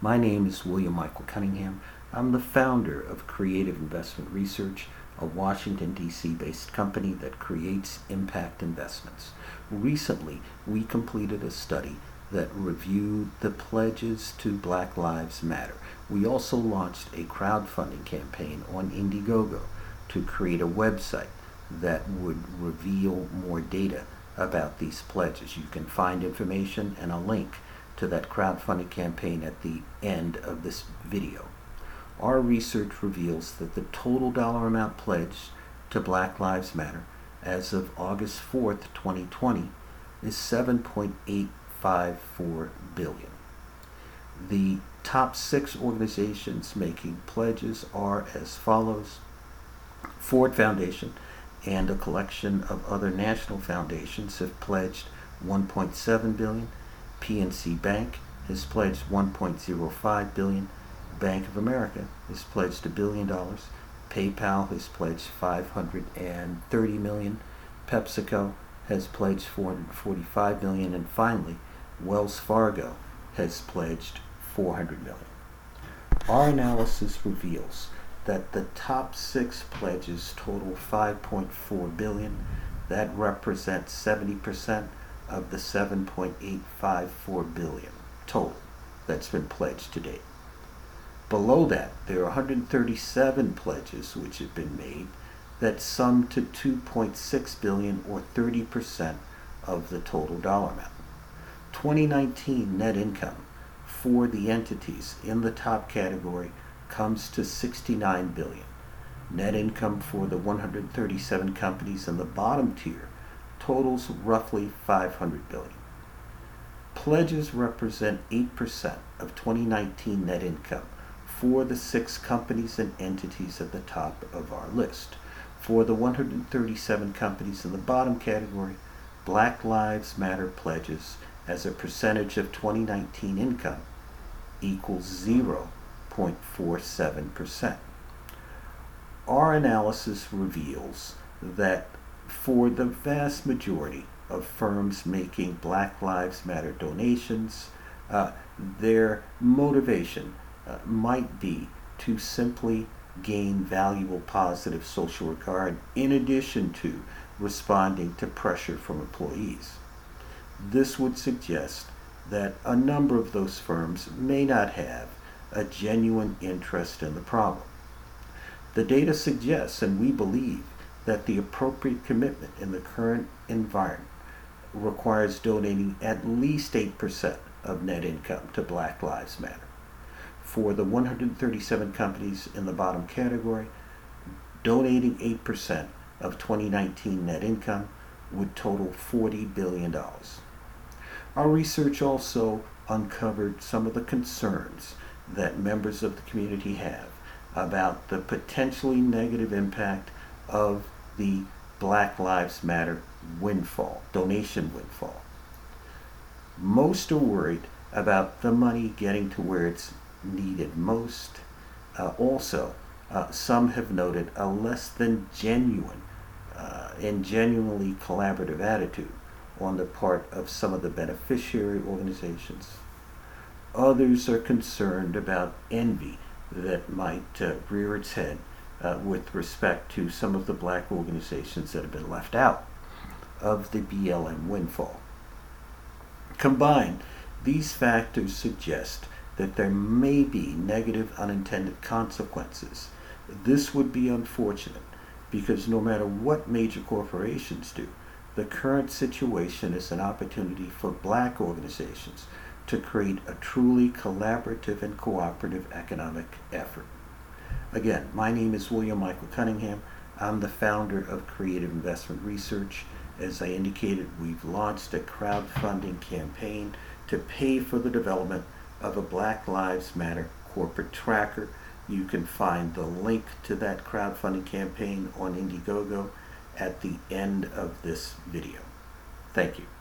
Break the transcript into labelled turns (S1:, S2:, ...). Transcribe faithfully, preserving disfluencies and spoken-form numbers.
S1: My name is William Michael Cunningham. I'm the founder of Creative Investment Research, a Washington, D C based company that creates impact investments. Recently, we completed a study that reviewed the pledges to Black Lives Matter. We also launched a crowdfunding campaign on Indiegogo to create a website that would reveal more data about these pledges. You can find information and a link to that crowdfunding campaign at the end of this video. Our research reveals that the total dollar amount pledged to Black Lives Matter as of August fourth, twenty twenty is seven point eight five four billion dollars. The top six organizations making pledges are as follows: Ford Foundation and a collection of other national foundations have pledged one point seven billion dollars. P N C Bank has pledged one point zero five billion dollars. Bank of America has pledged a billion dollars. PayPal has pledged five hundred thirty million dollars. PepsiCo has pledged four hundred forty-five million dollars. And finally, Wells Fargo has pledged four hundred million dollars. Our analysis reveals that the top six pledges total five point four billion dollars. That represents seventy percent of the seven point eight five four billion dollars total that's been pledged to date. Below that, there are one hundred thirty-seven pledges which have been made that sum to two point six billion dollars or thirty percent of the total dollar amount. twenty nineteen net income for the entities in the top category comes to sixty-nine billion dollars. Net income for the one hundred thirty-seven companies in the bottom tier totals roughly five hundred billion dollars. Pledges represent eight percent of twenty nineteen net income for the six companies and entities at the top of our list. For the one hundred thirty-seven companies in the bottom category, Black Lives Matter pledges as a percentage of twenty nineteen income equals zero point four seven percent. Our analysis reveals that for the vast majority of firms making Black Lives Matter donations, uh, their motivation uh, might be to simply gain valuable positive social regard in addition to responding to pressure from employees. This would suggest that a number of those firms may not have a genuine interest in the problem. The data suggests, and we believe, that the appropriate commitment in the current environment requires donating at least eight percent of net income to Black Lives Matter. For the one hundred thirty-seven companies in the bottom category, donating eight percent of twenty nineteen net income would total forty billion dollars. Our research also uncovered some of the concerns that members of the community have about the potentially negative impact of the Black Lives Matter windfall, donation windfall. Most are worried about the money getting to where it's needed most. Uh, also, uh, some have noted a less than genuine uh, and genuinely collaborative attitude on the part of some of the beneficiary organizations. Others are concerned about envy that might uh, rear its head uh, with respect to some of the black organizations that have been left out of the B L M windfall. Combined, these factors suggest that there may be negative unintended consequences. This would be unfortunate because no matter what major corporations do, the current situation is an opportunity for black organizations to create a truly collaborative and cooperative economic effort. Again, my name is William Michael Cunningham. I'm the founder of Creative Investment Research. As I indicated, we've launched a crowdfunding campaign to pay for the development of a Black Lives Matter corporate tracker. You can find the link to that crowdfunding campaign on Indiegogo at the end of this video. Thank you.